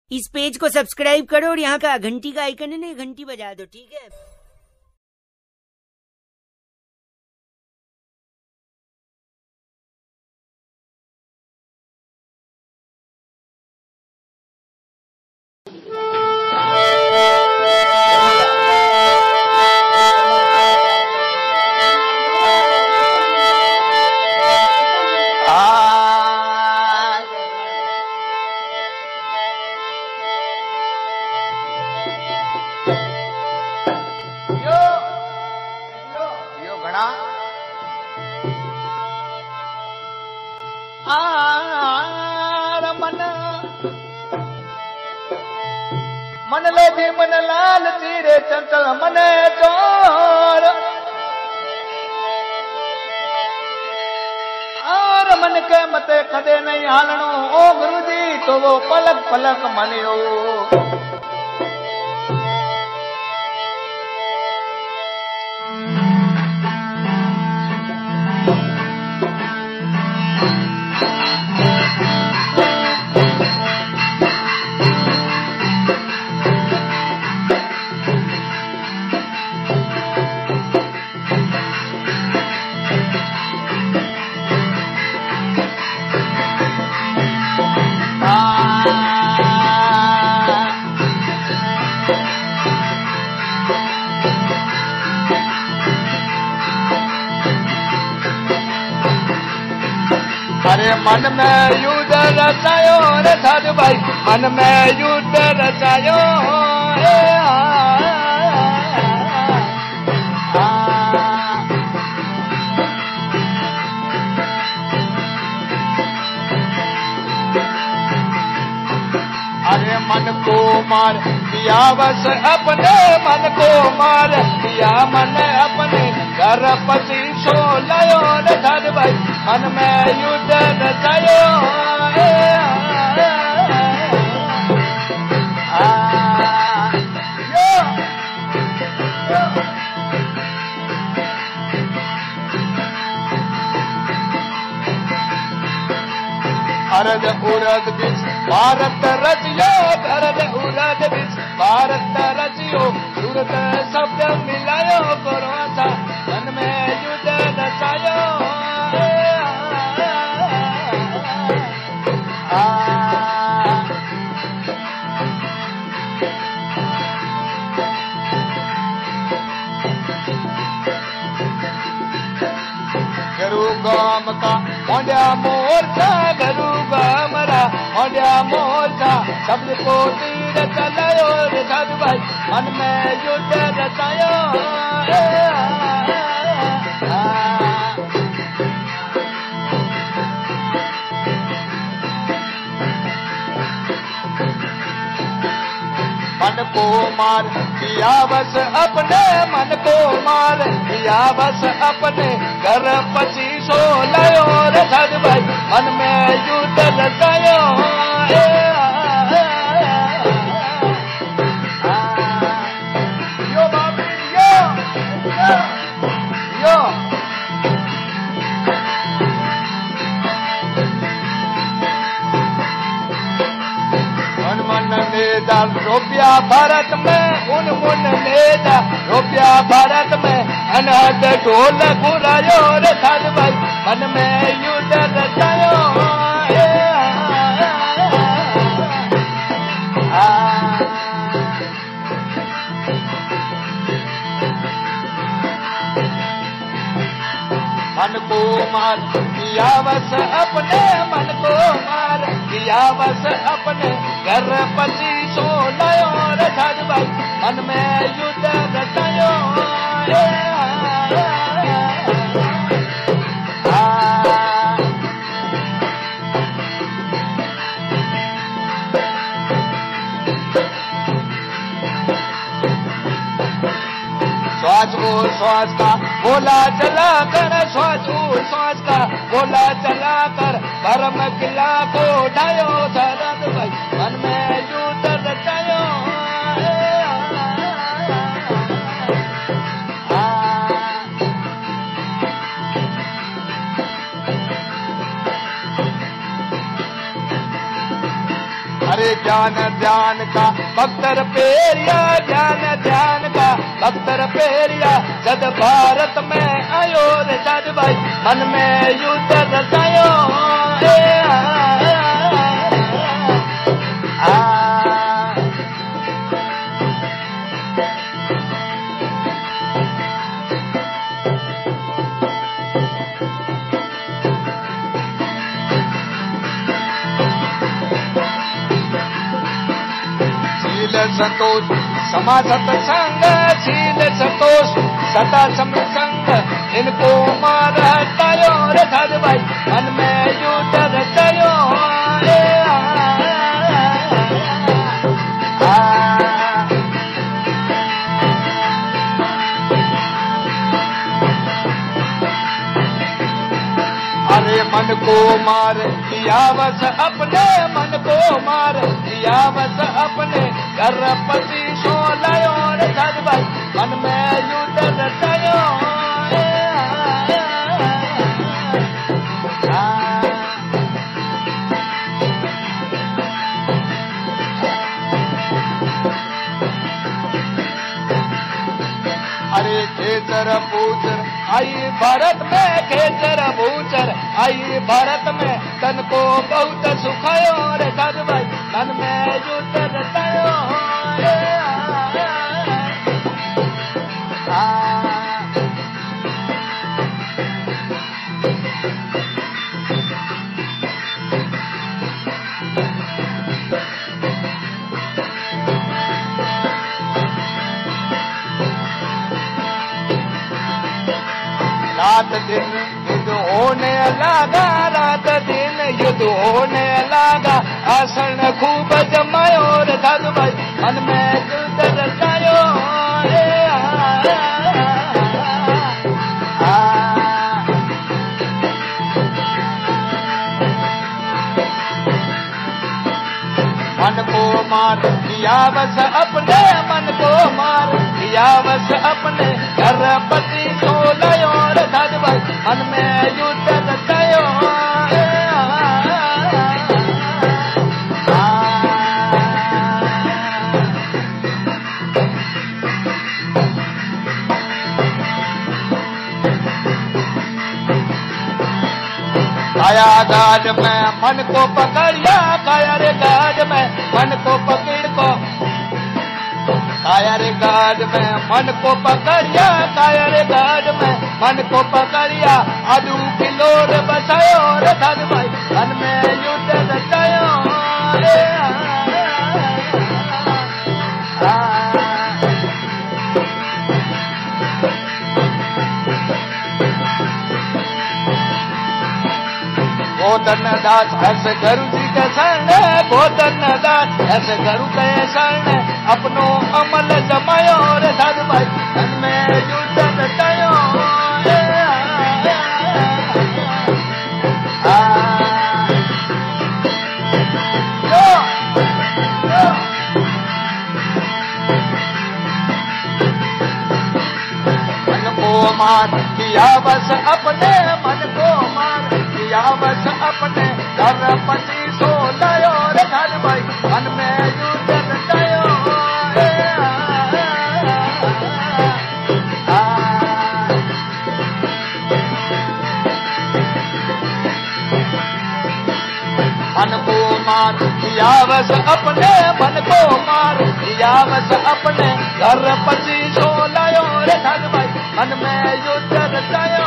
इस पेज को सब्सक्राइब करो और यहाँ का घंटी का आइकन है ना, घंटी बजा दो, ठीक है। मन लोभी मन लाल तीरे चंचल मने चोर और मन के मते कदे नहीं हालनो ओ गुरुजी तो वो पलक पलक मनियो अरे मन में युद्ध रचायो रे साधु भाई मन में युद्ध रचायो अरे मन को मार दिया बस अपने मन को मार दिया मन अपने घर पसी सो लायो रे साधु भाई मन में युद्ध रचायो अरद उरद बीच भारत रचियो अरद उरद बीच भारत रचियो सूरत शब्द मिलायो करो था मन में युद्ध रचायो गरु गाम का मोंडिया मोर्चा गरु गामरा मोंडिया मोर्चा शब्द को तीर चलायो रे साधु भाई मन में युद्ध रचायो मन को मार दिया बस अपने मन को मार दिया बस अपने घर पची सो लायो रे साधु भाई मन में युद्ध रचायो यो बाबी यो मन मेरा रुपया भारत में उन मुन मेरा रुपया भारत में अनहद ढोल घुरायो रे साधु भाई मन में युद्ध रचायो मन को मार दिया बस अपने मन को मार दिया बस अपने घर पची सो लायो रे साधु भाई मन में युद्ध रचायो श्वास का बोला चला कर श्वास का बोला चला कर भरम किला को ढायो शरद भाई मन में युद्ध रचायो अरे ज्ञान ध्यान का भक्तर पेरिया, ज्ञान ध्यान का भक्तर पेरिया। जद भारत में आयो रे साध भाई, मन में युद्ध रचायो। संतोष समा सत्संग, शील संतोष सदा संग, इनको मार हटायो रे साध भाई, मन में युद्ध रचायो। अरे मन को मार किया बस अपने, मन को मार किया बस अपने, गर्भवती सो लायो रे साध भाई, मन में युद्ध रचायो। अरे खेचर पूचर आई भारत में, खेचर पूचर आई भारत में, तन को बहुत सुखायो रे साध भाई, मन में युद्ध रचायो। रात दिन युद्ध होने लगा, रात दिन युद्ध होने लगा, आसन खूब जमायो रे साधु भाई, मन में युद्ध रचायो। मन को मार किया बस अपने, मन को मार किया बस अपने, गर्भवती को लायो रे साधु भाई, मन में युद्ध रचायो। काया गाज में मन को पकड़िया, काया रे गाज में मन को पकड़ को, काया रे गाज में मन को पकड़िया, काया रे गाज में मन को पकड़िया। आलू किलो रे बचायो रे साधु भाई, मन में युद्ध रचायो। गोधन दास ऐसे गुरु जी के शरण, गोधन दास ऐसे गुरु के शरण, अपनो अमल जमायो रे साधु भाई, मन में युद्ध रचायो। मन को मार किया बस अपने, मन को मार किया बस अपने, गर्भवती सो लायो रे साधु भाई, मन में युद्ध रचायो। मन को मार किया बस अपने, मन को मार किया बस अपने, गर्भवती सो लायो रे साधु भाई, मन में युद्ध रचायो।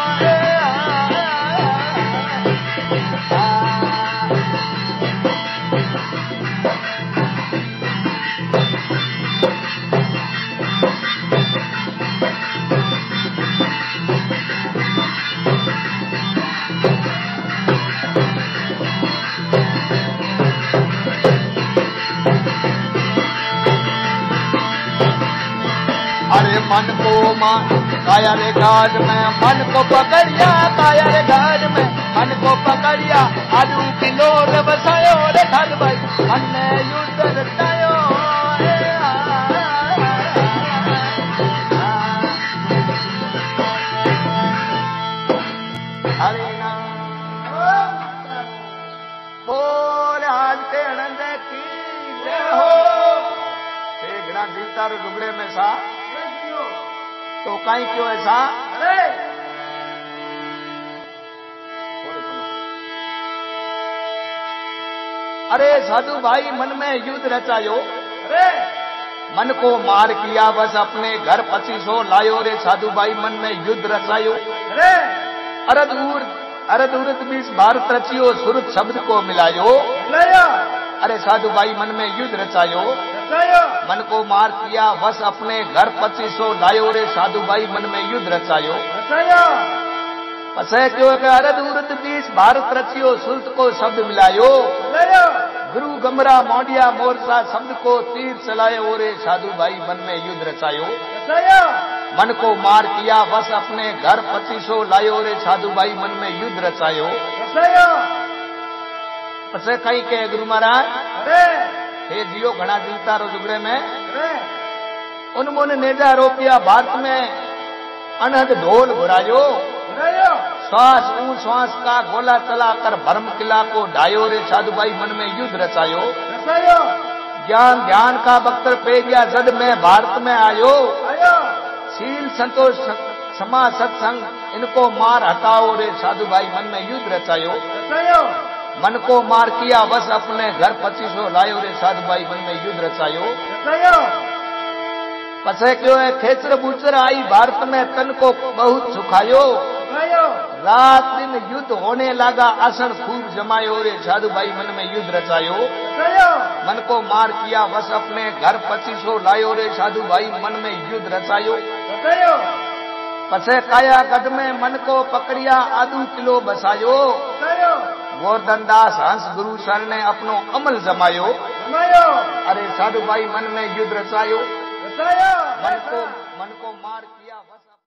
अरे मन को मार काया रे गाज में मन को पकड़िया, काया रे गाज में मन को पकड़िया। आलू किलो रे बसायो रे साधु भाई, मन में युद्ध रचायो। हरे नाम बोल आज के आनंद की जीता रो झुगड़े में सा तो कहीं क्यों ऐसा? अरे साधु भाई मन में युद्ध रचायो, मन को मार किया बस अपने घर 2500 लायो रे साधु भाई मन में युद्ध रचायो। अरद उर्द 20 भारत रचियो सुरत शब्द को मिलायो। अरे साधु भाई मन में युद्ध रचायो, मन को मार किया बस अपने घर 2500 लायो रे साधु भाई मन में युद्ध रचायो। पसे क्यों के अरद उर्द 20 भारत रचियो सुरत को शब्द मिलायो। गुरु गमरा मोडिया मोरसा शब्द को तीर चलाए ओरे साधु भाई मन में युद्ध रचायो। मन को मार किया बस अपने घर 2500 लायो रे साधु भाई मन में युद्ध रचायो। पसे कहीं के गुरु महाराज हे जियो घना जीता रो जुगड़े में उन्होंने नेजा रोपिया भारत में अनहद ढोल घुरायो। श्वास ऊ श्वास का गोला चलाकर भरम किला को ढायो रे साधु भाई मन में युद्ध रचायो। ज्ञान ध्यान का बख्तर पेरिया जद में भारत में आयो। शील संतोष क्षमा सत्संग इनको मार हटाओ रे साधु भाई मन में युद्ध रचायो। मन को मार किया बस अपने घर 2500 लायो रे साधु भाई मन में युद्ध रचायो। पछे क्यों है खेचर बूचर आई भारत में तन को बहुत सुखायो। रात दिन युद्ध होने लगा आसन खूब जमायो रे साधु भाई मन में युद्ध रचायो। मन को मार किया बस अपने घर 2500 लायो रे साधु भाई मन में युद्ध रचायो। पछे काया गढ़ में मन को पकड़िया आधु किलो बसायो। गोवर्धन दास हंस गुरु सर ने अपनो अमल जमायो। अरे साधु भाई मन में युद्ध रचायो। मन को मार किया बस